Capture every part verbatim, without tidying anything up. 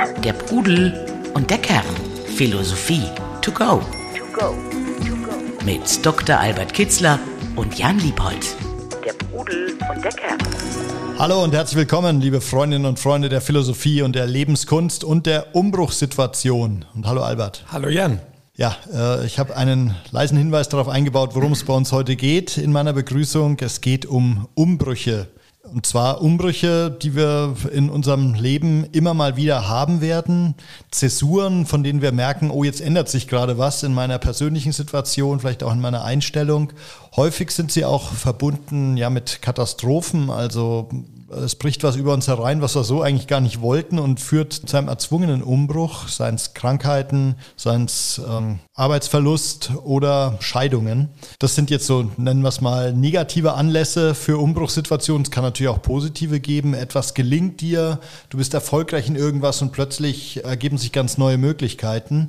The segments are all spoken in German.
Der Pudel und der Kern. Philosophie to go. To go. To go. Mit Doktor Albert Kitzler und Jan Liebold. Der Pudel und der Kern. Hallo und herzlich willkommen, liebe Freundinnen und Freunde der Philosophie und der Lebenskunst und der Umbruchssituation. Und hallo Albert. Hallo Jan. Ja, äh, ich habe einen leisen Hinweis darauf eingebaut, worum es bei uns heute geht in meiner Begrüßung. Es geht um Umbrüche. Und zwar Umbrüche, die wir in unserem Leben immer mal wieder haben werden. Zäsuren, von denen wir merken, oh, jetzt ändert sich gerade was in meiner persönlichen Situation, vielleicht auch in meiner Einstellung. Häufig sind sie auch verbunden ja mit Katastrophen, also es bricht was über uns herein, was wir so eigentlich gar nicht wollten und führt zu einem erzwungenen Umbruch, seien es Krankheiten, seien es ähm, Arbeitsverlust oder Scheidungen. Das sind jetzt so, nennen wir es mal, negative Anlässe für Umbruchssituationen. Es kann natürlich auch positive geben. Etwas gelingt dir, du bist erfolgreich in irgendwas und plötzlich ergeben sich ganz neue Möglichkeiten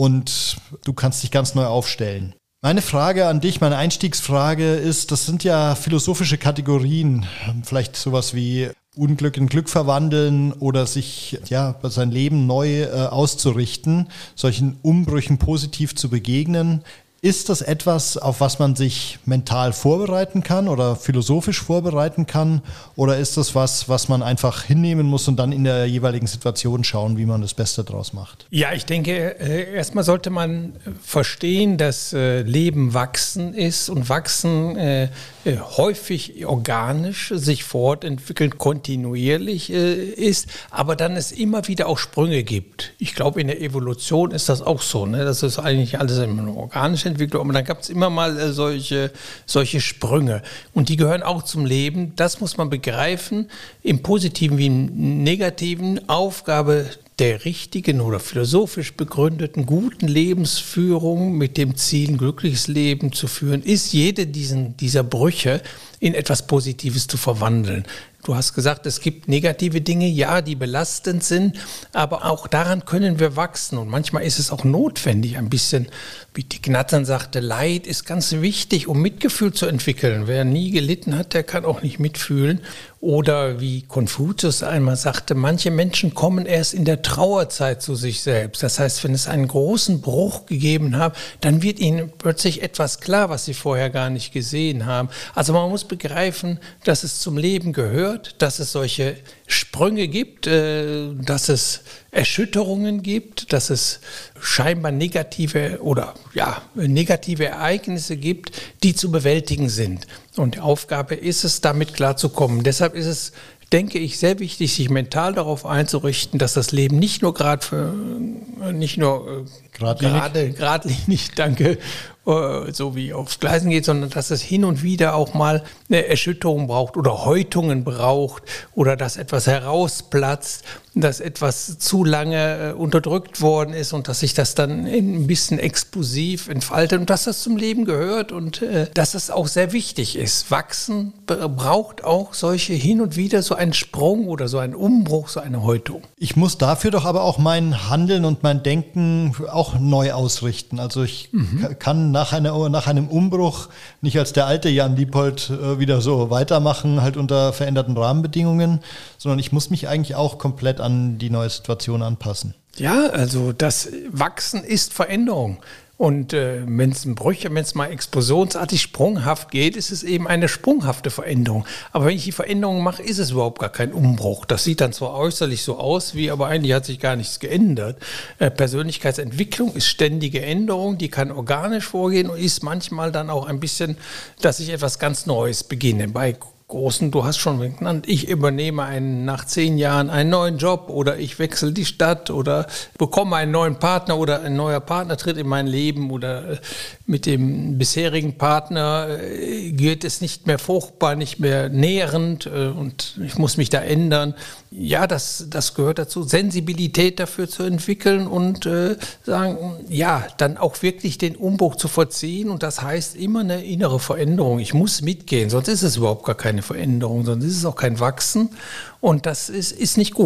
und du kannst dich ganz neu aufstellen. Meine Frage an dich, meine Einstiegsfrage ist, das sind ja philosophische Kategorien, vielleicht sowas wie Unglück in Glück verwandeln oder sich ja sein Leben neu äh, auszurichten, solchen Umbrüchen positiv zu begegnen. Ist das etwas, auf was man sich mental vorbereiten kann oder philosophisch vorbereiten kann? Oder ist das was, was man einfach hinnehmen muss und dann in der jeweiligen Situation schauen, wie man das Beste draus macht? Ja, ich denke, äh, erstmal sollte man verstehen, dass äh, Leben wachsen ist und wachsen äh, äh, häufig organisch sich fortentwickelt, kontinuierlich äh, ist, aber dann es immer wieder auch Sprünge gibt. Ich glaube, in der Evolution ist das auch so, ne? Das ist eigentlich alles immer organisch Entwicklung, aber dann gab es immer mal äh, solche, solche Sprünge und die gehören auch zum Leben. Das muss man begreifen, im Positiven wie im Negativen. Aufgabe der richtigen oder philosophisch begründeten guten Lebensführung mit dem Ziel, ein glückliches Leben zu führen, ist jede diesen, dieser Brüche in etwas Positives zu verwandeln. Du hast gesagt, es gibt negative Dinge, ja, die belastend sind, aber auch daran können wir wachsen. Und manchmal ist es auch notwendig, ein bisschen, wie Thich Nhat Hanh sagte, Leid ist ganz wichtig, um Mitgefühl zu entwickeln. Wer nie gelitten hat, der kann auch nicht mitfühlen. Oder wie Konfuzius einmal sagte, manche Menschen kommen erst in der Trauerzeit zu sich selbst. Das heißt, wenn es einen großen Bruch gegeben hat, dann wird ihnen plötzlich etwas klar, was sie vorher gar nicht gesehen haben. Also man muss begreifen, dass es zum Leben gehört, dass es solche Sprünge gibt, dass es Erschütterungen gibt, dass es scheinbar negative oder ja, negative Ereignisse gibt, die zu bewältigen sind. Und die Aufgabe ist es, damit klarzukommen. Deshalb ist es, denke ich, sehr wichtig, sich mental darauf einzurichten, dass das Leben nicht nur gerade für, nicht nur gerade, geradlinig, danke, so wie auf Gleisen geht, sondern dass es hin und wieder auch mal eine Erschütterung braucht oder Häutungen braucht oder dass etwas herausplatzt, dass etwas zu lange unterdrückt worden ist und dass sich das dann ein bisschen explosiv entfaltet und dass das zum Leben gehört und äh, dass es auch sehr wichtig ist. Wachsen braucht auch solche hin und wieder so einen Sprung oder so einen Umbruch, so eine Häutung. Ich muss dafür doch aber auch mein Handeln und mein Denken auch neu ausrichten. Also ich mhm. kann nach, einer, nach einem Umbruch nicht als der alte Jan Liebold äh, wieder so weitermachen, halt unter veränderten Rahmenbedingungen, sondern ich muss mich eigentlich auch komplett an die neue Situation anpassen. Ja, also das Wachsen ist Veränderung. Und äh, wenn es ein Brüche, wenn es mal explosionsartig sprunghaft geht, ist es eben eine sprunghafte Veränderung. Aber wenn ich die Veränderung mache, ist es überhaupt gar kein Umbruch. Das sieht dann zwar äußerlich so aus, wie aber eigentlich hat sich gar nichts geändert. Äh, Persönlichkeitsentwicklung ist ständige Änderung, die kann organisch vorgehen und ist manchmal dann auch ein bisschen, dass ich etwas ganz Neues beginne. Bei Großen, du hast schon genannt, ich übernehme einen, nach zehn Jahren einen neuen Job oder ich wechsle die Stadt oder bekomme einen neuen Partner oder ein neuer Partner tritt in mein Leben oder mit dem bisherigen Partner wird es nicht mehr fruchtbar, nicht mehr nährend und ich muss mich da ändern. Ja, das, das gehört dazu, Sensibilität dafür zu entwickeln und äh, sagen, ja, dann auch wirklich den Umbruch zu vollziehen und das heißt immer eine innere Veränderung. Ich muss mitgehen, sonst ist es überhaupt gar keine Veränderung, sonst ist es auch kein Wachsen und das ist, ist nicht gut.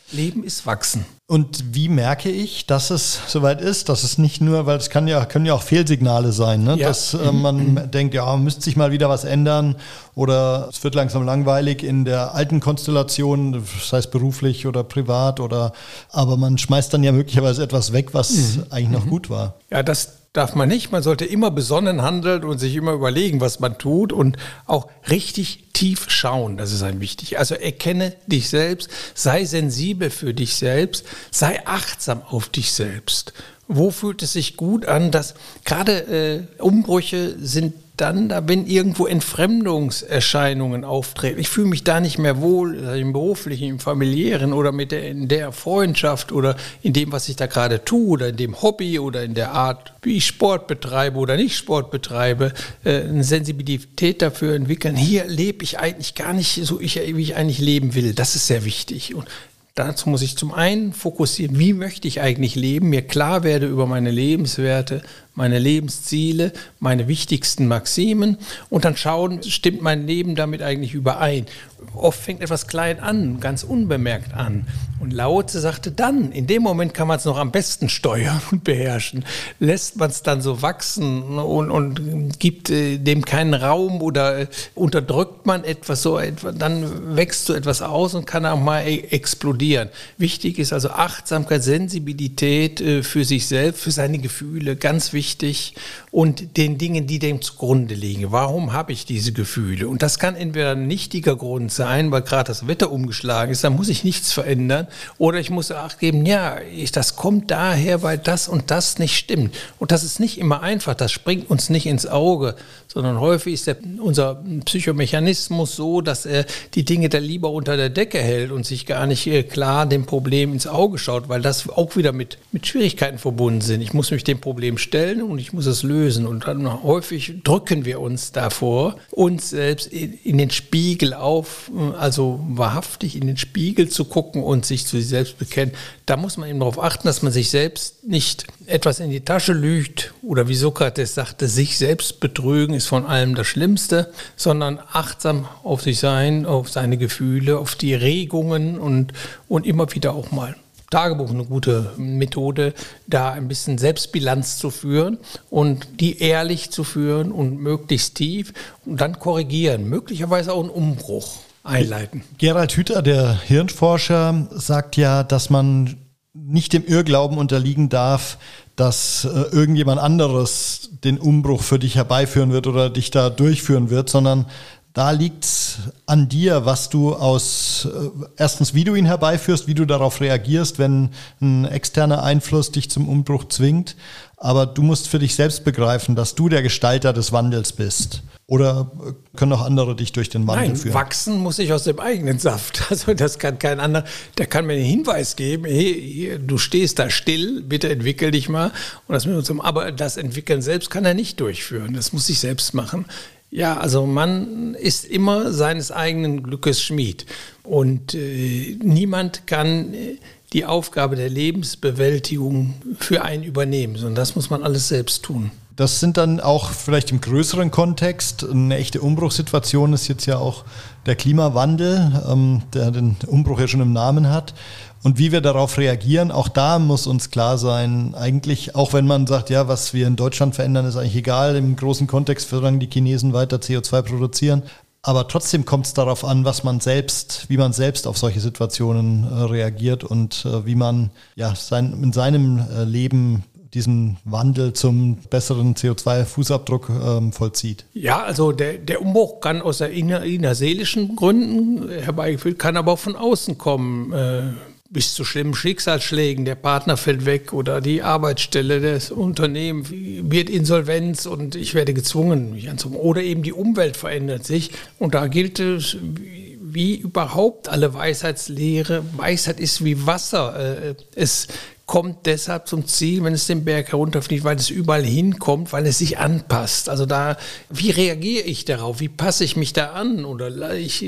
Leben ist Wachsen. Und wie merke ich, dass es soweit ist, dass es nicht nur, weil es kann ja, können ja auch Fehlsignale sein, ne? Ja. Dass äh, man denkt, ja, müsste sich mal wieder was ändern oder es wird langsam langweilig in der alten Konstellation, sei es beruflich oder privat, oder aber man schmeißt dann ja möglicherweise etwas weg, was mhm. eigentlich noch mhm. gut war. Ja, das darf man nicht. Man sollte immer besonnen handeln und sich immer überlegen, was man tut und auch richtig tief schauen. Das ist ein wichtig. Also erkenne dich selbst, sei sensibel für dich selbst, sei achtsam auf dich selbst. Wo fühlt es sich gut an, dass gerade äh, Umbrüche sind dann, da wenn irgendwo Entfremdungserscheinungen auftreten. Ich fühle mich da nicht mehr wohl, im beruflichen, im familiären oder mit der, in der Freundschaft oder in dem, was ich da gerade tue oder in dem Hobby oder in der Art, wie ich Sport betreibe oder nicht Sport betreibe, äh, eine Sensibilität dafür entwickeln. Hier lebe ich eigentlich gar nicht so, wie ich eigentlich leben will. Das ist sehr wichtig. Und dazu muss ich zum einen fokussieren, wie möchte ich eigentlich leben, mir klar werde über meine Lebenswerte, meine Lebensziele, meine wichtigsten Maximen und dann schauen, stimmt mein Leben damit eigentlich überein. Oft fängt etwas klein an, ganz unbemerkt an. Und Lao Tse sagte dann, in dem Moment kann man es noch am besten steuern und beherrschen. Lässt man es dann so wachsen und, und gibt äh, dem keinen Raum oder äh, unterdrückt man etwas, so etwas, dann wächst so etwas aus und kann auch mal e- explodieren. Wichtig ist also Achtsamkeit, Sensibilität äh, für sich selbst, für seine Gefühle, ganz wichtig. Und den Dingen, die dem zugrunde liegen. Warum habe ich diese Gefühle? Und das kann entweder ein nichtiger Grund sein, weil gerade das Wetter umgeschlagen ist, da muss ich nichts verändern. Oder ich muss Acht geben, ja, ich, das kommt daher, weil das und das nicht stimmt. Und das ist nicht immer einfach, das springt uns nicht ins Auge, sondern häufig ist der, unser Psychomechanismus so, dass er die Dinge da lieber unter der Decke hält und sich gar nicht äh, klar dem Problem ins Auge schaut, weil das auch wieder mit, mit Schwierigkeiten verbunden sind. Ich muss mich dem Problem stellen und ich muss es lösen. Und dann häufig drücken wir uns davor, uns selbst in, in den Spiegel auf, also wahrhaftig in den Spiegel zu gucken und sich zu sich selbst bekennen. Da muss man eben darauf achten, dass man sich selbst nicht etwas in die Tasche lügt oder wie Sokrates sagte, sich selbst betrügen ist von allem das Schlimmste, sondern achtsam auf sich sein, auf seine Gefühle, auf die Regungen und, und immer wieder auch mal Tagebuch, eine gute Methode, da ein bisschen Selbstbilanz zu führen und die ehrlich zu führen und möglichst tief und dann korrigieren, möglicherweise auch einen Umbruch einleiten. Gerald Hüther, der Hirnforscher, sagt ja, dass man nicht dem Irrglauben unterliegen darf, dass äh, irgendjemand anderes den Umbruch für dich herbeiführen wird oder dich da durchführen wird, sondern da liegt es an dir, was du aus, äh, erstens, wie du ihn herbeiführst, wie du darauf reagierst, wenn ein externer Einfluss dich zum Umbruch zwingt. Aber du musst für dich selbst begreifen, dass du der Gestalter des Wandels bist. Oder können auch andere dich durch den Wandel Nein, führen? Wachsen muss ich aus dem eigenen Saft. Also das kann kein anderer. Der kann mir einen Hinweis geben, hey, hier, du stehst da still, bitte entwickel dich mal. Und das mit uns, aber das Entwickeln selbst kann er nicht durchführen. Das muss ich selbst machen. Ja, also man ist immer seines eigenen Glückes Schmied. Und äh, niemand kann äh, die Aufgabe der Lebensbewältigung für einen übernehmen, sondern das muss man alles selbst tun. Das sind dann auch vielleicht im größeren Kontext, eine echte Umbruchssituation ist jetzt ja auch der Klimawandel, ähm, der den Umbruch ja schon im Namen hat. Und wie wir darauf reagieren, auch da muss uns klar sein, eigentlich, auch wenn man sagt, ja, was wir in Deutschland verändern, ist eigentlich egal, im großen Kontext, solange die Chinesen weiter C O zwei produzieren. Aber trotzdem kommt es darauf an, was man selbst, wie man selbst auf solche Situationen äh, reagiert und äh, wie man ja sein, in seinem äh, Leben diesen Wandel zum besseren C O zwei Fußabdruck ähm, vollzieht. Ja, also der, der Umbruch kann aus der inner, innerseelischen Gründen herbeigeführt, kann aber auch von außen kommen. Äh, bis zu schlimmen Schicksalsschlägen, der Partner fällt weg oder die Arbeitsstelle, das Unternehmen wird Insolvenz und ich werde gezwungen, mich anzumelden. Oder eben die Umwelt verändert sich und da gilt es, wie überhaupt alle Weisheitslehre, Weisheit ist wie Wasser, es kommt deshalb zum Ziel, wenn es den Berg herunterfliegt, weil es überall hinkommt, weil es sich anpasst. Also da, wie reagiere ich darauf? Wie passe ich mich da an? Oder ich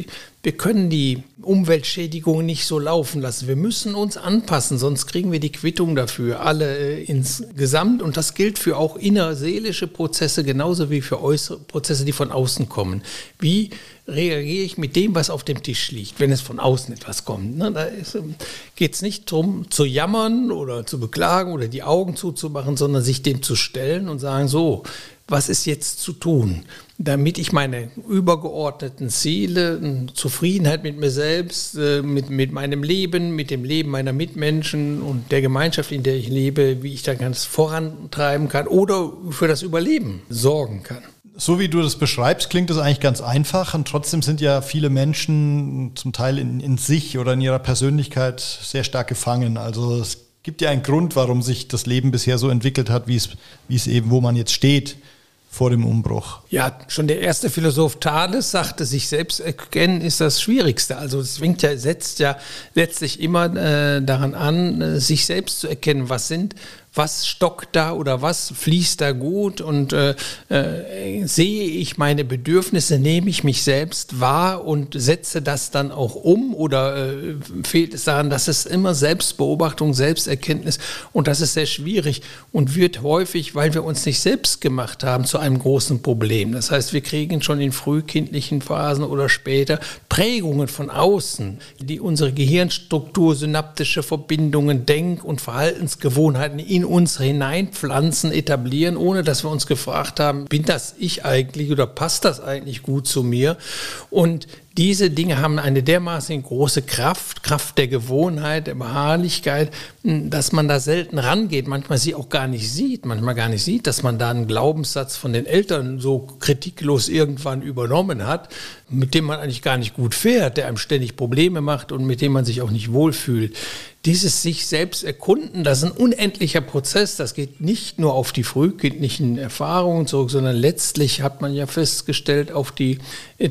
wir können die Umweltschädigungen nicht so laufen lassen. Wir müssen uns anpassen, sonst kriegen wir die Quittung dafür, alle insgesamt. Und das gilt für auch innerseelische Prozesse, genauso wie für äußere Prozesse, die von außen kommen. Wie reagiere ich mit dem, was auf dem Tisch liegt, wenn es von außen etwas kommt? Ne? Da geht es nicht darum, zu jammern oder zu beklagen oder die Augen zuzumachen, sondern sich dem zu stellen und sagen, so, was ist jetzt zu tun, damit ich meine übergeordneten Ziele, Zufriedenheit mit mir selbst, mit, mit meinem Leben, mit dem Leben meiner Mitmenschen und der Gemeinschaft, in der ich lebe, wie ich da ganz vorantreiben kann oder für das Überleben sorgen kann. So wie du das beschreibst, klingt das eigentlich ganz einfach und trotzdem sind ja viele Menschen zum Teil in, in sich oder in ihrer Persönlichkeit sehr stark gefangen. Also es gibt ja einen Grund, warum sich das Leben bisher so entwickelt hat, wie es, wie es eben, wo man jetzt steht vor dem Umbruch. Ja, schon der erste Philosoph Thales sagte, sich selbst erkennen ist das Schwierigste. Also es fängt ja, setzt ja letztlich immer äh, daran an, äh, sich selbst zu erkennen, was sind was stockt da oder was fließt da gut und äh, äh, sehe ich meine Bedürfnisse, nehme ich mich selbst wahr und setze das dann auch um oder äh, fehlt es daran, dass es immer Selbstbeobachtung, Selbsterkenntnis und das ist sehr schwierig und wird häufig, weil wir uns nicht selbst gemacht haben, zu einem großen Problem. Das heißt, wir kriegen schon in frühkindlichen Phasen oder später Prägungen von außen, die unsere Gehirnstruktur, synaptische Verbindungen, Denk- und Verhaltensgewohnheiten in uns hineinpflanzen, etablieren, ohne dass wir uns gefragt haben, bin das ich eigentlich oder passt das eigentlich gut zu mir? Und diese Dinge haben eine dermaßen große Kraft, Kraft der Gewohnheit, der Beharrlichkeit, dass man da selten rangeht, manchmal sie auch gar nicht sieht, manchmal gar nicht sieht, dass man da einen Glaubenssatz von den Eltern so kritiklos irgendwann übernommen hat, mit dem man eigentlich gar nicht gut fährt, der einem ständig Probleme macht und mit dem man sich auch nicht wohlfühlt. Dieses sich selbst erkunden, das ist ein unendlicher Prozess, das geht nicht nur auf die frühkindlichen Erfahrungen zurück, sondern letztlich hat man ja festgestellt auf die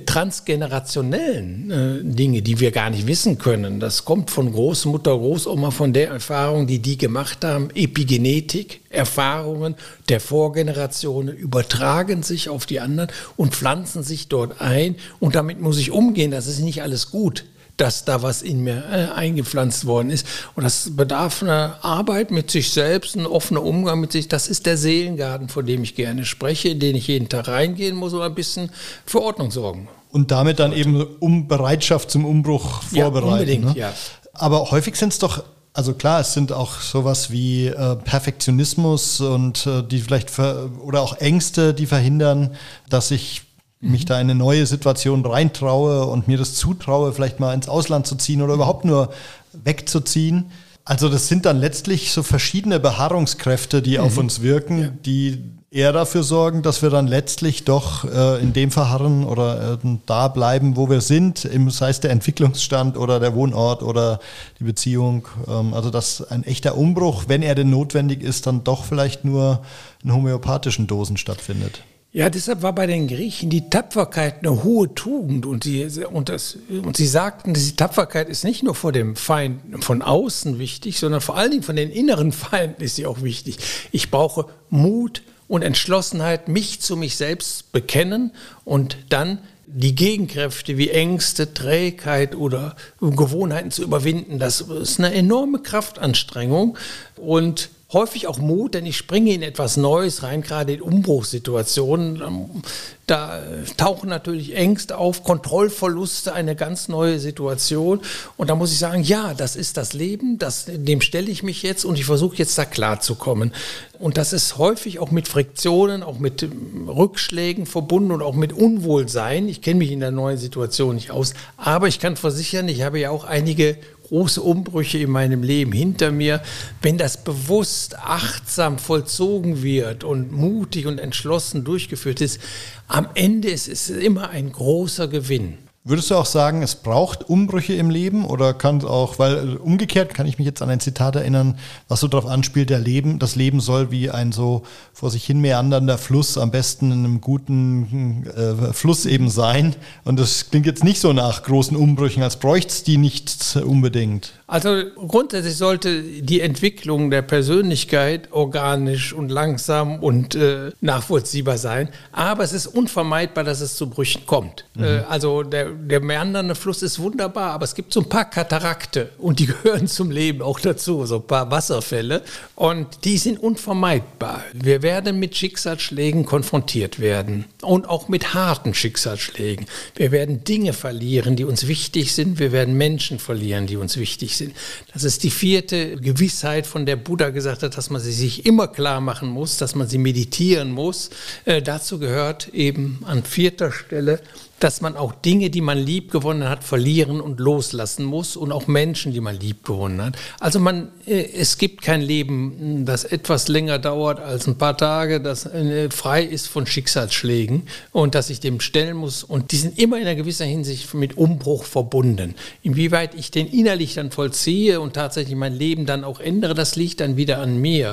transgenerationellen äh, Dinge, die wir gar nicht wissen können. Das kommt von Großmutter, Großoma, von der Erfahrung, die die gemacht haben. Epigenetik, Erfahrungen der Vorgenerationen übertragen sich auf die anderen und pflanzen sich dort ein. Und damit muss ich umgehen, das ist nicht alles gut, dass da was in mir äh, eingepflanzt worden ist. Und das bedarf einer Arbeit mit sich selbst, ein offener Umgang mit sich. Das ist der Seelengarten, von dem ich gerne spreche, in den ich jeden Tag reingehen muss und ein bisschen für Ordnung sorgen. Und damit dann eben um Bereitschaft zum Umbruch vorbereiten. Ja, unbedingt, ne? ja. Aber häufig sind es doch, also klar, es sind auch sowas wie äh, Perfektionismus und äh, die vielleicht ver- oder auch Ängste, die verhindern, dass ich mich da in eine neue Situation reintraue und mir das zutraue, vielleicht mal ins Ausland zu ziehen oder überhaupt nur wegzuziehen. Also das sind dann letztlich so verschiedene Beharrungskräfte, die mhm. auf uns wirken, ja. die eher dafür sorgen, dass wir dann letztlich doch äh, in dem verharren oder äh, da bleiben, wo wir sind, im, sei es der Entwicklungsstand oder der Wohnort oder die Beziehung. Ähm, also dass ein echter Umbruch, wenn er denn notwendig ist, dann doch vielleicht nur in homöopathischen Dosen stattfindet. Ja, deshalb war bei den Griechen die Tapferkeit eine hohe Tugend und, die, und, das, und sie sagten, die Tapferkeit ist nicht nur vor dem Feind von außen wichtig, sondern vor allen Dingen von den inneren Feinden ist sie auch wichtig. Ich brauche Mut und Entschlossenheit, mich zu mich selbst bekennen und dann die Gegenkräfte wie Ängste, Trägheit oder Gewohnheiten zu überwinden. Das ist eine enorme Kraftanstrengung und häufig auch Mut, denn ich springe in etwas Neues rein, gerade in Umbruchssituationen. Da tauchen natürlich Ängste auf, Kontrollverluste, eine ganz neue Situation. Und da muss ich sagen, ja, das ist das Leben, das, dem stelle ich mich jetzt und ich versuche jetzt da klarzukommen. Und das ist häufig auch mit Friktionen, auch mit Rückschlägen verbunden und auch mit Unwohlsein. Ich kenne mich in der neuen Situation nicht aus, aber ich kann versichern, ich habe ja auch einige große Umbrüche in meinem Leben hinter mir. Wenn das bewusst, achtsam vollzogen wird und mutig und entschlossen durchgeführt ist, am Ende ist es immer ein großer Gewinn. Würdest du auch sagen, es braucht Umbrüche im Leben oder kann es auch, weil umgekehrt kann ich mich jetzt an ein Zitat erinnern, was so darauf anspielt, der Leben, das Leben soll wie ein so vor sich hin meandernder Fluss am besten in einem guten äh, Fluss eben sein. Und das klingt jetzt nicht so nach großen Umbrüchen, als bräuchte es die nicht unbedingt. Also grundsätzlich sollte die Entwicklung der Persönlichkeit organisch und langsam und äh, nachvollziehbar sein. Aber es ist unvermeidbar, dass es zu Brüchen kommt. Mhm. Äh, also der, der meandernde Fluss ist wunderbar, aber es gibt so ein paar Katarakte und die gehören zum Leben auch dazu, so ein paar Wasserfälle. Und die sind unvermeidbar. Wir werden mit Schicksalsschlägen konfrontiert werden und auch mit harten Schicksalsschlägen. Wir werden Dinge verlieren, die uns wichtig sind. Wir werden Menschen verlieren, die uns wichtig sind. Das ist die vierte Gewissheit, von der Buddha gesagt hat, dass man sie sich immer klar machen muss, dass man sie meditieren muss. Äh, dazu gehört eben an vierter Stelle, dass man auch Dinge, die man lieb gewonnen hat, verlieren und loslassen muss und auch Menschen, die man lieb gewonnen hat. Also man, es gibt kein Leben, das etwas länger dauert als ein paar Tage, das frei ist von Schicksalsschlägen und dass ich dem stellen muss. Und die sind immer in einer gewissen Hinsicht mit Umbruch verbunden. Inwieweit ich den innerlich dann vollziehe und tatsächlich mein Leben dann auch ändere, das liegt dann wieder an mir.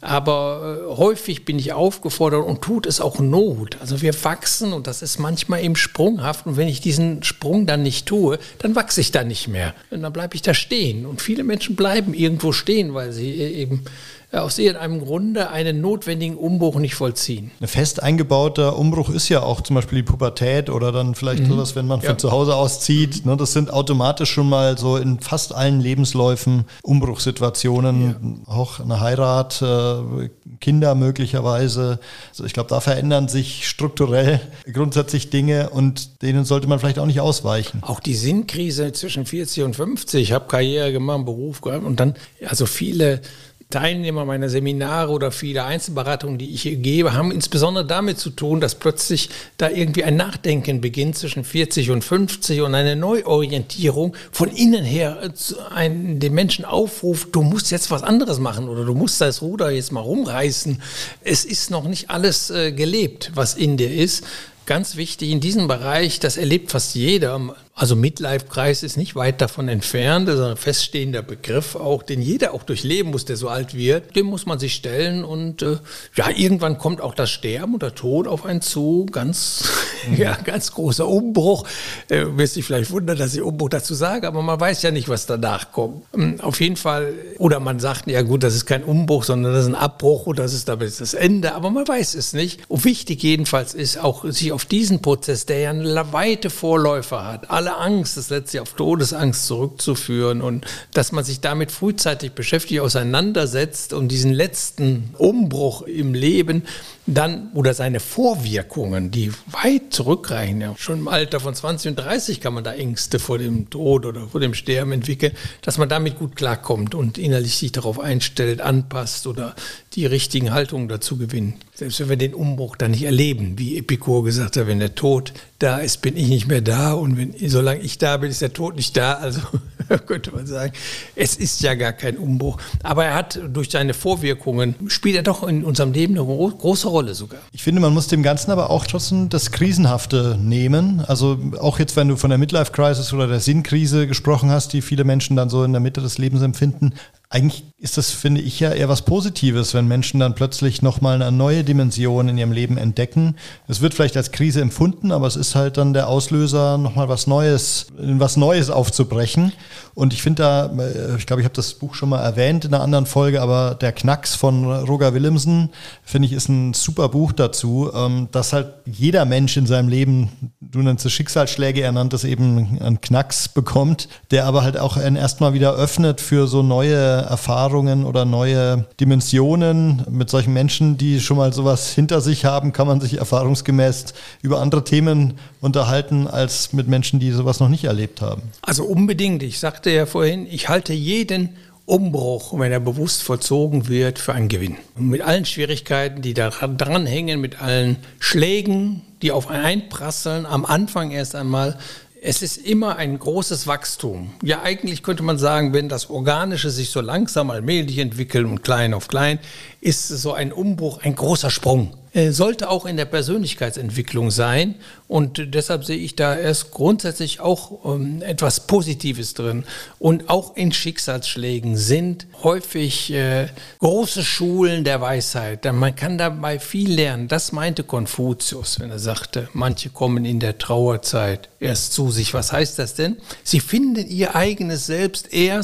Aber äh, häufig bin ich aufgefordert und tut es auch Not. Also wir wachsen und das ist manchmal im Sprung. Und wenn ich diesen Sprung dann nicht tue, dann wachse ich da nicht mehr. Und dann bleibe ich da stehen. Und viele Menschen bleiben irgendwo stehen, weil sie eben aus irgendeinem Grunde einen notwendigen Umbruch nicht vollziehen. Ein fest eingebauter Umbruch ist ja auch zum Beispiel die Pubertät oder dann vielleicht mhm. sowas, wenn man von ja. zu Hause auszieht. Mhm. Das sind automatisch schon mal so in fast allen Lebensläufen Umbruchssituationen, ja. auch eine Heirat, Kinder möglicherweise. Also ich glaube, da verändern sich strukturell grundsätzlich Dinge und denen sollte man vielleicht auch nicht ausweichen. Auch die Sinnkrise zwischen vierzig und fünfzig. Ich habe Karriere gemacht, Beruf gehabt und dann, also viele Teilnehmer meiner Seminare oder viele Einzelberatungen, die ich hier gebe, haben insbesondere damit zu tun, dass plötzlich da irgendwie ein Nachdenken beginnt zwischen vierzig und fünfzig und eine Neuorientierung von innen her einen, den Menschen aufruft, du musst jetzt was anderes machen oder du musst das Ruder jetzt mal rumreißen. Es ist noch nicht alles äh, gelebt, was in dir ist. Ganz wichtig in diesem Bereich, das erlebt fast jeder. Also Midlife-Kreis ist nicht weit davon entfernt, das ist ein feststehender Begriff auch, den jeder auch durchleben muss, der so alt wird. Dem muss man sich stellen und äh, ja, irgendwann kommt auch das Sterben und der Tod auf einen zu. Ganz, mhm. ja, ganz großer Umbruch. Äh, wirst dich vielleicht wundern, dass ich Umbruch dazu sage, aber man weiß ja nicht, was danach kommt. Ähm, auf jeden Fall, oder man sagt, ja gut, das ist kein Umbruch, sondern das ist ein Abbruch und das ist damit das Ende, aber man weiß es nicht. Und wichtig jedenfalls ist auch, sich auf diesen Prozess, der ja eine weite Vorläufer hat, alle Angst, das letztlich auf Todesangst zurückzuführen und dass man sich damit frühzeitig beschäftigt, auseinandersetzt und diesen letzten Umbruch im Leben dann oder seine Vorwirkungen, die weit zurückreichen. Ja, schon im Alter von zwanzig und dreißig kann man da Ängste vor dem Tod oder vor dem Sterben entwickeln, dass man damit gut klarkommt und innerlich sich darauf einstellt, anpasst oder die richtigen Haltungen dazu gewinnt. Selbst wenn wir den Umbruch dann nicht erleben, wie Epikur gesagt hat, wenn der Tod da ist, bin ich nicht mehr da und wenn, solange ich da bin, ist der Tod nicht da. Also könnte man sagen, es ist ja gar kein Umbruch. Aber er hat durch seine Vorwirkungen, spielt er doch in unserem Leben eine gro- große Rolle sogar. Ich finde, man muss dem Ganzen aber auch trotzdem das Krisenhafte nehmen. Also auch jetzt, wenn du von der Midlife-Crisis oder der Sinnkrise gesprochen hast, die viele Menschen dann so in der Mitte des Lebens empfinden, eigentlich ist das, finde ich, ja eher was Positives, wenn Menschen dann plötzlich nochmal eine neue Dimension in ihrem Leben entdecken. Es wird vielleicht als Krise empfunden, aber es ist halt dann der Auslöser, nochmal was Neues, in was Neues aufzubrechen. Und ich finde da, ich glaube, ich habe das Buch schon mal erwähnt in einer anderen Folge, aber Der Knacks von Roger Willemsen, finde ich, ist ein super Buch dazu, dass halt jeder Mensch in seinem Leben, du nennst es Schicksalsschläge, er nannt es eben einen Knacks bekommt, der aber halt auch erstmal wieder öffnet für so neue Erfahrungen oder neue Dimensionen. Mit solchen Menschen, die schon mal sowas hinter sich haben, kann man sich erfahrungsgemäß über andere Themen unterhalten, als mit Menschen, die sowas noch nicht erlebt haben. Also unbedingt. Ich sagte ja vorhin, ich halte jeden Umbruch, wenn er bewusst vollzogen wird, für einen Gewinn. Und mit allen Schwierigkeiten, die da dran hängen, mit allen Schlägen, die auf einen einprasseln, am Anfang erst einmal. Es ist immer ein großes Wachstum. Ja, eigentlich könnte man sagen, wenn das Organische sich so langsam allmählich entwickelt und klein auf klein, ist so ein Umbruch ein großer Sprung. Äh, sollte auch in der Persönlichkeitsentwicklung sein und deshalb sehe ich da erst grundsätzlich auch ähm, etwas Positives drin. Und auch in Schicksalsschlägen sind häufig äh, große Schulen der Weisheit. Man kann dabei viel lernen. Das meinte Konfuzius, wenn er sagte, manche kommen in der Trauerzeit erst zu sich. Was heißt das denn? Sie finden ihr eigenes Selbst erst,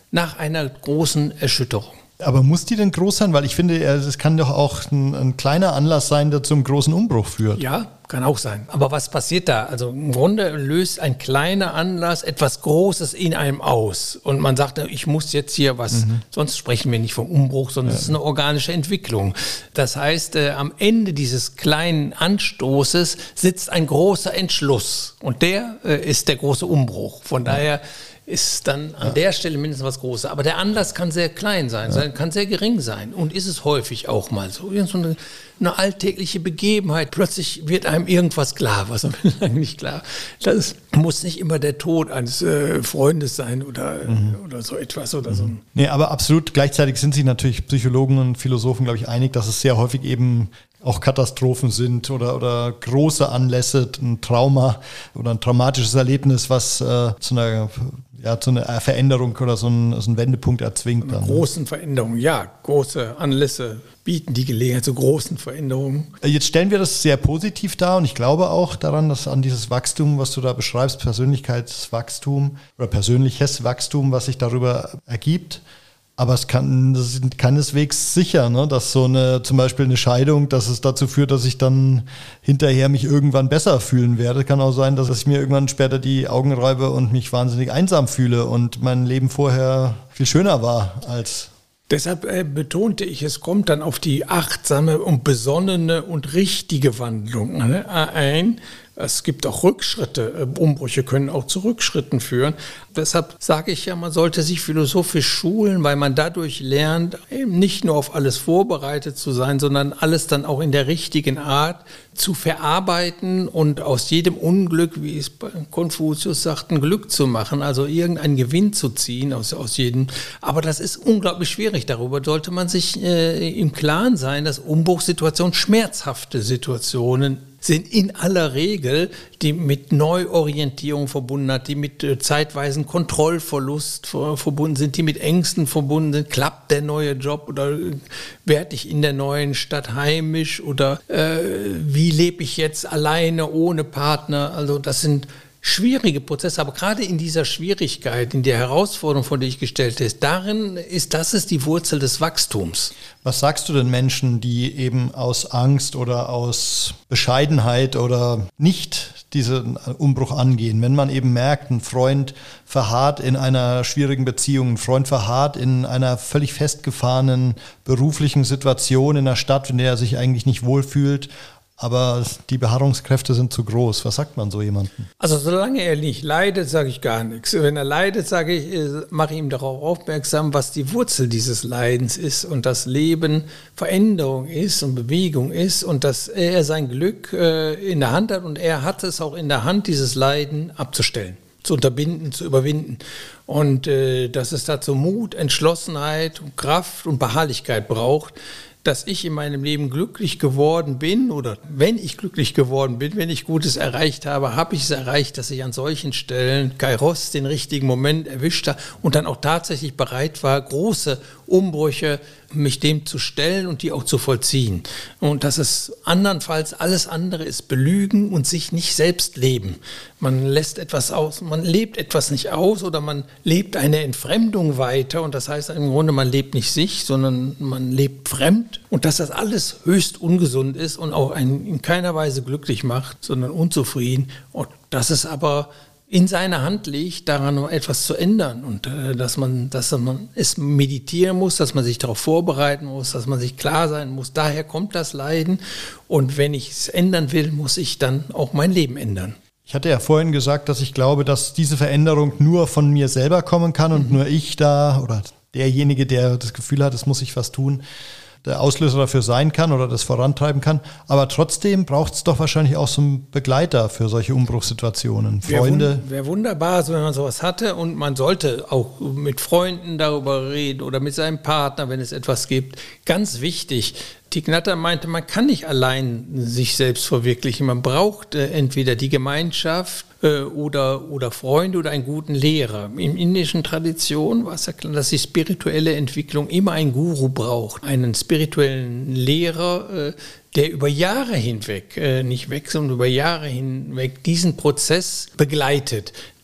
nach einer großen Erschütterung. Aber muss die denn groß sein? Weil ich finde, es kann doch auch ein, ein kleiner Anlass sein, der zum großen Umbruch führt. Ja, kann auch sein. Aber was passiert da? Also im Grunde löst ein kleiner Anlass etwas Großes in einem aus. Und man sagt, ich muss jetzt hier was, mhm. sonst sprechen wir nicht vom Umbruch, sondern es ja. ist eine organische Entwicklung. Das heißt, äh, am Ende dieses kleinen Anstoßes sitzt ein großer Entschluss. Und der äh, ist der große Umbruch. Von ja. daher ist dann an ja. der Stelle mindestens was Großes. Aber der Anlass kann sehr klein sein, ja. kann sehr gering sein und ist es häufig auch mal so. So eine, eine alltägliche Begebenheit. Plötzlich wird einem irgendwas klar, was einem lange nicht klar. Das muss nicht immer der Tod eines äh, Freundes sein oder, mhm. oder so etwas oder mhm. so. Nee, aber absolut. Gleichzeitig sind sich natürlich Psychologen und Philosophen, glaube ich, einig, dass es sehr häufig eben auch Katastrophen sind oder, oder große Anlässe, ein Trauma oder ein traumatisches Erlebnis, was äh, zu einer ja, zu einer Veränderung oder so einen, so einen Wendepunkt erzwingt. Dann, großen ne? Veränderungen, ja. Große Anlässe bieten die Gelegenheit zu großen Veränderungen. Jetzt stellen wir das sehr positiv dar und ich glaube auch daran, dass an dieses Wachstum, was du da beschreibst, Persönlichkeitswachstum oder persönliches Wachstum, was sich darüber ergibt. Aber es kann, das ist keineswegs sicher, ne, dass so eine, zum Beispiel eine Scheidung, dass es dazu führt, dass ich dann hinterher mich irgendwann besser fühlen werde. Kann auch sein, dass ich mir irgendwann später die Augen reibe und mich wahnsinnig einsam fühle und mein Leben vorher viel schöner war als... Deshalb äh, betonte ich, es kommt dann auf die achtsame und besonnene und richtige Wandlung ne, ein. Es gibt auch Rückschritte, Umbrüche können auch zu Rückschritten führen. Deshalb sage ich ja, man sollte sich philosophisch schulen, weil man dadurch lernt, eben nicht nur auf alles vorbereitet zu sein, sondern alles dann auch in der richtigen Art zu verarbeiten und aus jedem Unglück, wie es bei Konfuzius sagt, ein Glück zu machen, also irgendeinen Gewinn zu ziehen aus, aus jedem. Aber das ist unglaublich schwierig. Darüber sollte man sich äh, im Klaren sein, dass Umbruchssituationen schmerzhafte Situationen sind in aller Regel, die mit Neuorientierung verbunden hat, die mit äh, zeitweisen Kontrollverlust ver- verbunden sind, die mit Ängsten verbunden sind. Klappt der neue Job oder äh, werde ich in der neuen Stadt heimisch oder äh, wie lebe ich jetzt alleine ohne Partner? Also das sind schwierige Prozesse, aber gerade in dieser Schwierigkeit, in der Herausforderung, vor der ich gestellt ist, darin ist, das ist die Wurzel des Wachstums. Was sagst du denn Menschen, die eben aus Angst oder aus Bescheidenheit oder nicht diesen Umbruch angehen? Wenn man eben merkt, ein Freund verharrt in einer schwierigen Beziehung, ein Freund verharrt in einer völlig festgefahrenen beruflichen Situation in einer Stadt, in der er sich eigentlich nicht wohlfühlt, aber die Beharrungskräfte sind zu groß. Was sagt man so jemandem? Also solange er nicht leidet, sage ich gar nichts. Wenn er leidet, sage ich, mache ich ihm darauf aufmerksam, was die Wurzel dieses Leidens ist und das Leben Veränderung ist und Bewegung ist und dass er sein Glück in der Hand hat und er hat es auch in der Hand, dieses Leiden abzustellen, zu unterbinden, zu überwinden. Und äh, dass es dazu Mut, Entschlossenheit, Kraft und Beharrlichkeit braucht, dass ich in meinem Leben glücklich geworden bin oder wenn ich glücklich geworden bin, wenn ich Gutes erreicht habe, habe ich es erreicht, dass ich an solchen Stellen Kairos den richtigen Moment erwischt habe und dann auch tatsächlich bereit war, große Umbrüche mich dem zu stellen und die auch zu vollziehen. Und dass es andernfalls alles andere ist Belügen und sich nicht selbst leben. Man lässt etwas aus, man lebt etwas nicht aus oder man lebt eine Entfremdung weiter und das heißt im Grunde, man lebt nicht sich, sondern man lebt fremd und dass das alles höchst ungesund ist und auch einen in keiner Weise glücklich macht, sondern unzufrieden und dass es aber in seiner Hand liegt, daran etwas zu ändern und äh, dass man, dass man es meditieren muss, dass man sich darauf vorbereiten muss, dass man sich klar sein muss, daher kommt das Leiden und wenn ich es ändern will, muss ich dann auch mein Leben ändern. Ich hatte ja vorhin gesagt, dass ich glaube, dass diese Veränderung nur von mir selber kommen kann und mhm. nur ich da oder derjenige, der das Gefühl hat, es muss sich was tun, der Auslöser dafür sein kann oder das vorantreiben kann. Aber trotzdem braucht es doch wahrscheinlich auch so einen Begleiter für solche Umbruchssituationen. Freunde. Wäre wunderbar, wenn man sowas hatte und man sollte auch mit Freunden darüber reden oder mit seinem Partner, wenn es etwas gibt. Ganz wichtig. Thich Nhat Hanh meinte, man kann nicht allein sich selbst verwirklichen. Man braucht äh, entweder die Gemeinschaft äh, oder, oder Freunde oder einen guten Lehrer. In indischen Tradition war es ja klar, dass die spirituelle Entwicklung immer einen Guru braucht. Einen spirituellen Lehrer, äh, der über Jahre hinweg, äh, nicht wechselt, sondern über Jahre hinweg diesen Prozess begleitet.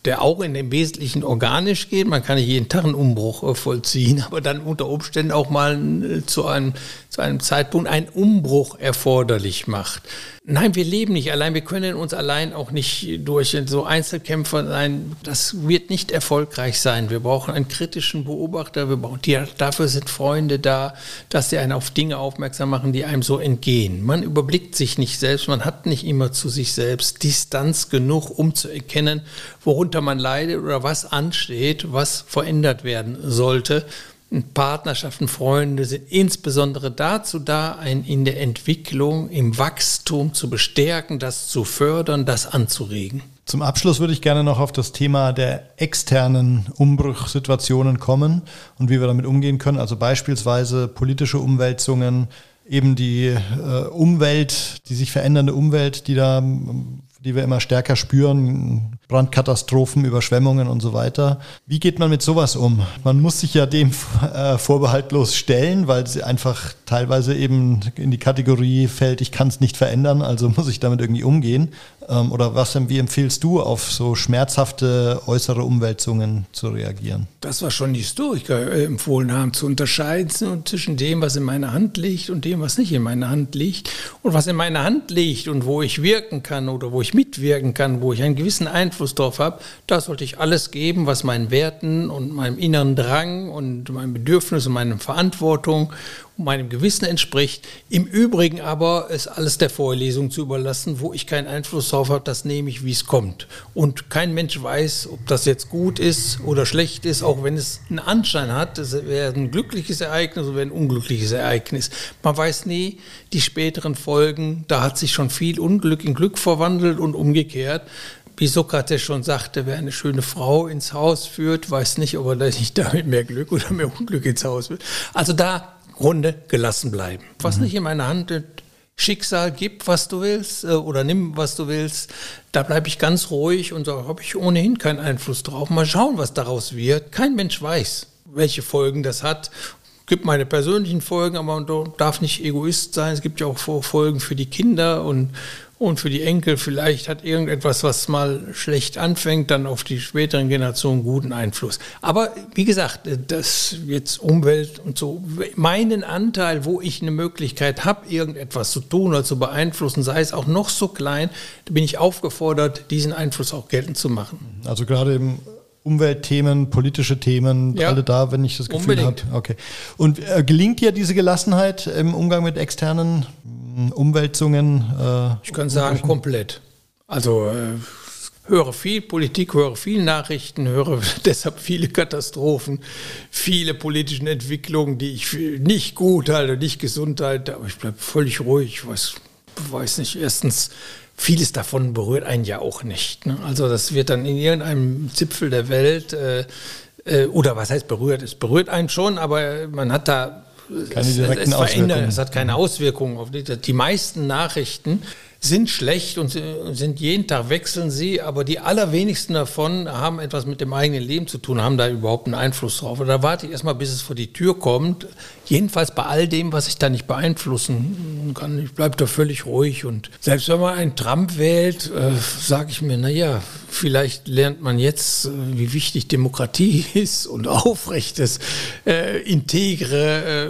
der auch in dem Wesentlichen organisch geht. Man kann nicht jeden Tag einen Umbruch äh, vollziehen, aber dann unter Umständen auch mal äh, zu einem, zu einem Zeitpunkt einen Umbruch erforderlich macht. Nein, wir leben nicht allein, wir können uns allein auch nicht durch so Einzelkämpfer sein. Das wird nicht erfolgreich sein. Wir brauchen einen kritischen Beobachter, wir brauchen, die, dafür sind Freunde da, dass sie einen auf Dinge aufmerksam machen, die einem so entgehen. Man überblickt sich nicht selbst, man hat nicht immer zu sich selbst Distanz genug, um zu erkennen, worunter man leidet oder was ansteht, was verändert werden sollte. Partnerschaften, Freunde sind insbesondere dazu da, einen in der Entwicklung, im Wachstum zu bestärken, das zu fördern, das anzuregen. Zum Abschluss würde ich gerne noch auf das Thema der externen Umbruchssituationen kommen und wie wir damit umgehen können. Also beispielsweise politische Umwälzungen, eben die äh, Umwelt, die sich verändernde Umwelt, die da, die wir immer stärker spüren, Brandkatastrophen, Überschwemmungen und so weiter. Wie geht man mit sowas um? Man muss sich ja dem äh, vorbehaltlos stellen, weil sie einfach teilweise eben in die Kategorie fällt, ich kann es nicht verändern, also muss ich damit irgendwie umgehen. Ähm, oder was, wie empfiehlst du, auf so schmerzhafte äußere Umwälzungen zu reagieren? Das, was schon die Historiker äh, empfohlen haben, zu unterscheiden zwischen dem, was in meiner Hand liegt und dem, was nicht in meiner Hand liegt. Und was in meiner Hand liegt und wo ich wirken kann oder wo ich mitwirken kann, wo ich einen gewissen Einfluss drauf habe, da sollte ich alles geben, was meinen Werten und meinem inneren Drang und meinem Bedürfnis und meiner Verantwortung und meinem Gewissen entspricht. Im Übrigen aber ist alles der Vorlesung zu überlassen, wo ich keinen Einfluss drauf habe, das nehme ich, wie es kommt. Und kein Mensch weiß, ob das jetzt gut ist oder schlecht ist, auch wenn es einen Anschein hat, es wäre ein glückliches Ereignis oder ein unglückliches Ereignis. Man weiß nie die späteren Folgen, da hat sich schon viel Unglück in Glück verwandelt und umgekehrt. Wie Sokrates schon sagte, wer eine schöne Frau ins Haus führt, weiß nicht, ob er da nicht damit mehr Glück oder mehr Unglück ins Haus führt. Also da im Grunde gelassen bleiben. Was mhm. nicht in meiner Hand ist, Schicksal, gib, was du willst oder nimm, was du willst, da bleibe ich ganz ruhig und da habe ich ohnehin keinen Einfluss drauf. Mal schauen, was daraus wird. Kein Mensch weiß, welche Folgen das hat. Es gibt meine persönlichen Folgen, aber man darf nicht Egoist sein. Es gibt ja auch Folgen für die Kinder und Und für die Enkel, vielleicht hat irgendetwas, was mal schlecht anfängt, dann auf die späteren Generationen guten Einfluss. Aber wie gesagt, das jetzt Umwelt und so, meinen Anteil, wo ich eine Möglichkeit habe, irgendetwas zu tun oder zu beeinflussen, sei es auch noch so klein, da bin ich aufgefordert, diesen Einfluss auch geltend zu machen. Also gerade im Umweltthemen, politische Themen, ja, alle da, wenn ich das Gefühl habe. Okay. Und äh, gelingt dir diese Gelassenheit im Umgang mit externen Umwälzungen? Äh, ich kann sagen, komplett. Also äh, höre viel Politik, höre viel Nachrichten, höre deshalb viele Katastrophen, viele politische Entwicklungen, die ich für nicht gut halte, nicht gesund halte, aber ich bleibe völlig ruhig. Ich weiß, weiß nicht, erstens, vieles davon berührt einen ja auch nicht. Ne? Also das wird dann in irgendeinem Zipfel der Welt, äh, äh, oder was heißt berührt? Es berührt einen schon, aber man hat da keine direkten es, es Auswirkungen. Es hat keine Auswirkungen auf die. Die meisten Nachrichten sind schlecht und sind jeden Tag wechseln sie, aber die allerwenigsten davon haben etwas mit dem eigenen Leben zu tun, haben da überhaupt einen Einfluss drauf. Und da warte ich erstmal, bis es vor die Tür kommt. Jedenfalls bei all dem, was ich da nicht beeinflussen kann. Ich bleibe da völlig ruhig. Und selbst wenn man einen Trump wählt, äh, sage ich mir, naja, vielleicht lernt man jetzt, äh, wie wichtig Demokratie ist und aufrechtes, äh, integre äh,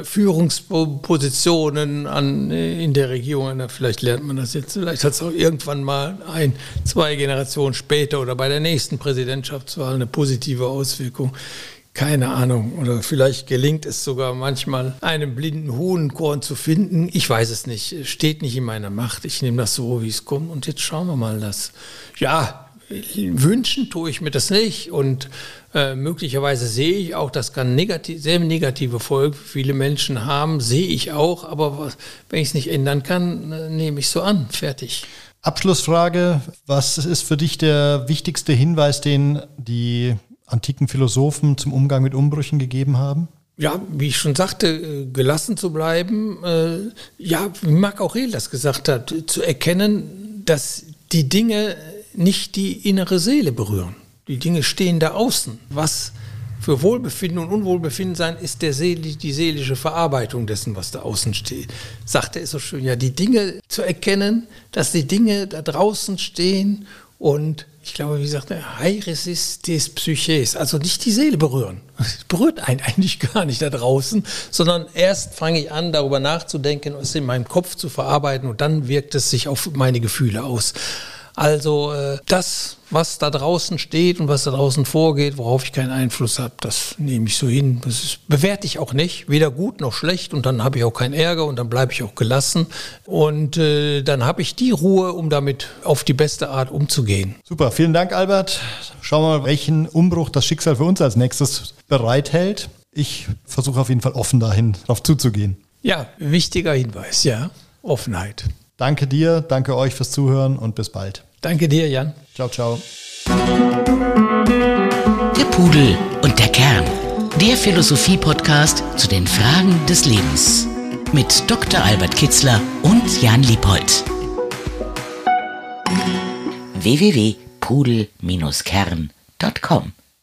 Führungspositionen an, äh, in der Regierung. Na, vielleicht lernt man das jetzt. Vielleicht hat es auch irgendwann mal ein, zwei Generationen später oder bei der nächsten Präsidentschaftswahl eine positive Auswirkung. Keine Ahnung. Oder vielleicht gelingt es sogar manchmal, einen blinden Huhnkorn zu finden. Ich weiß es nicht. Steht nicht in meiner Macht. Ich nehme das so, wie es kommt. Und jetzt schauen wir mal das. Ja, wünschen tue ich mir das nicht. Und äh, möglicherweise sehe ich auch, das kann negativ, sehr negative Folgen für viele Menschen haben. Sehe ich auch. Aber was, wenn ich es nicht ändern kann, äh, nehme ich es so an. Fertig. Abschlussfrage. Was ist für dich der wichtigste Hinweis, den die antiken Philosophen zum Umgang mit Umbrüchen gegeben haben? Ja, wie ich schon sagte, gelassen zu bleiben. Äh, ja, wie Marc Aurel das gesagt hat, zu erkennen, dass die Dinge nicht die innere Seele berühren. Die Dinge stehen da außen. Was für Wohlbefinden und Unwohlbefinden sein, ist der Seele, die seelische Verarbeitung dessen, was da außen steht. Sagt er, ist so schön, ja, die Dinge zu erkennen, dass die Dinge da draußen stehen und Ich glaube, wie gesagt, Hairesis des Psyches, also nicht die Seele berühren. Es berührt einen eigentlich gar nicht da draußen, sondern erst fange ich an, darüber nachzudenken, es in meinem Kopf zu verarbeiten und dann wirkt es sich auf meine Gefühle aus. Also äh, das, was da draußen steht und was da draußen vorgeht, worauf ich keinen Einfluss habe, das nehme ich so hin. Das ist, bewerte ich auch nicht, weder gut noch schlecht, und dann habe ich auch keinen Ärger und dann bleibe ich auch gelassen. Und äh, dann habe ich die Ruhe, um damit auf die beste Art umzugehen. Super, vielen Dank, Albert. Schauen wir mal, welchen Umbruch das Schicksal für uns als nächstes bereithält. Ich versuche auf jeden Fall offen dahin drauf zuzugehen. Ja, wichtiger Hinweis, ja, Offenheit. Danke dir, danke euch fürs Zuhören und bis bald. Danke dir, Jan. Ciao, ciao. Der Pudel und der Kern. Der Philosophie-Podcast zu den Fragen des Lebens. Mit Doktor Albert Kitzler und Jan Liepoldt. w w w punkt pudel Bindestrich kern punkt com